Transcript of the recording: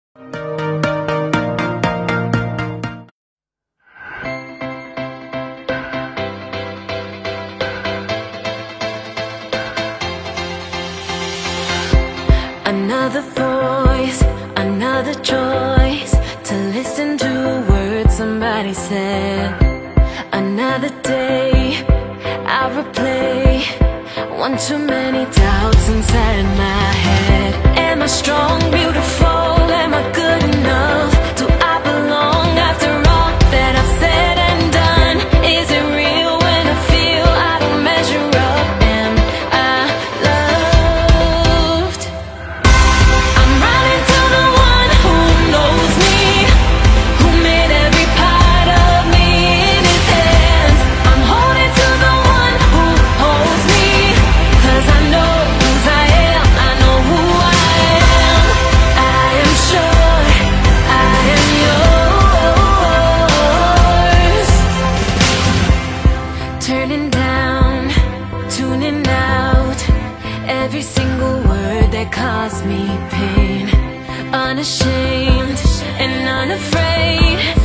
Another voice, another choice to listen to words somebody said. Another day, I replay one too many doubts inside my head. Am I strong, beautiful? Am I good enough? Do I belong after all that I've said and done? Is it real when I feel I don't measure up? Am I loved? I'm running to the one who knows me, who made every part of me in his hands. I'm holding to the one who holds me, 'cause I know whose I am, I know who I am. I am sure I am yours. Turning down, tuning out every single word that caused me pain. Unashamed and unafraid